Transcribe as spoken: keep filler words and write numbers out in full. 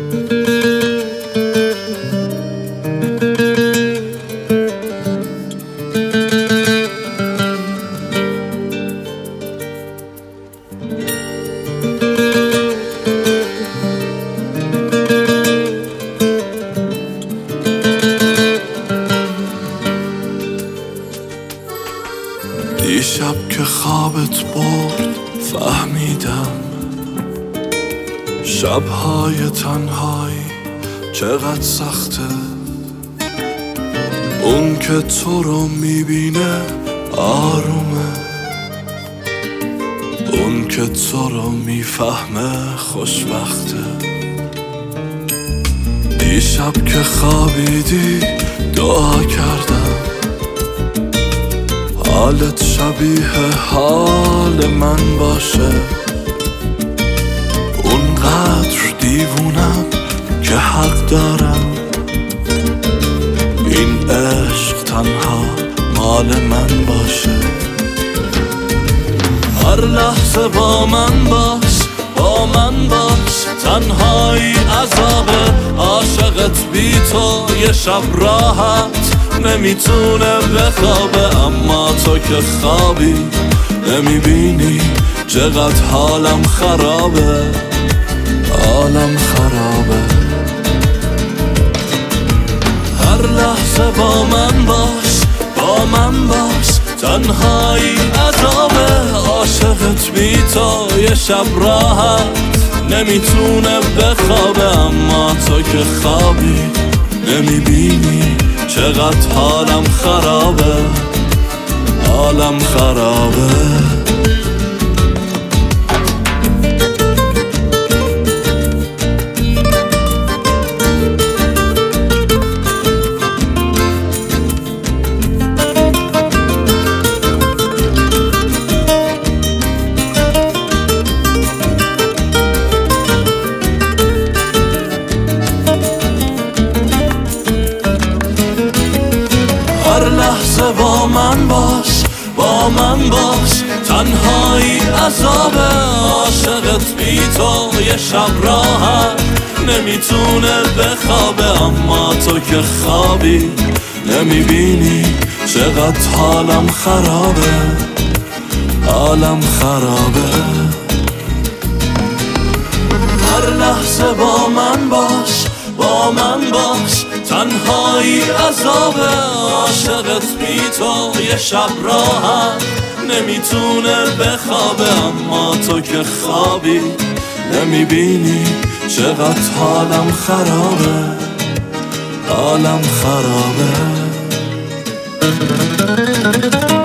دیشب که خوابت برد فهمیدم شبهای تنهایی چقدر سخته. اون که تو رو میبینه آرومه، اون که تو رو میفهمه خوشبخته. دیشب که خوابیدی دعا کردم حالت شبیه حال من باشه. اونقدر دیوونم که حق دارم این عشق تنها مال من باشه. هر لحظه با من باش، با من باش، تنهایی عذابه. عاشقت بی تو یه شب راحت نمیتونه بخوابه. اما تو که خوابی نمیبینی چقدر حالم خرابه، حالم خرابه. هر لحظه با من باش، با من باش، تنهایی عذابه. عاشقت بی تو یه شب راحت نمیتونه بخوابه. اما تو که خوابی نمیبینی چقدر حالم خرابه، حالم خرابه. هر لحظه با من باش، با من باش، تنهایی عذابه. عاشقت بی تو یه شب راحت نمیتونه بخوابه. اما تو که خوابی نمیبینی چقدر حالم خرابه، حالم خرابه. هر لحظه با من باش، با من باش، تنهایی عذابه. عاشقت بی تو یه شب راحت نمیتونه بخوابه. اما تو که خوابی نمیبینی چقدر حالم خرابه، حالم خرابه.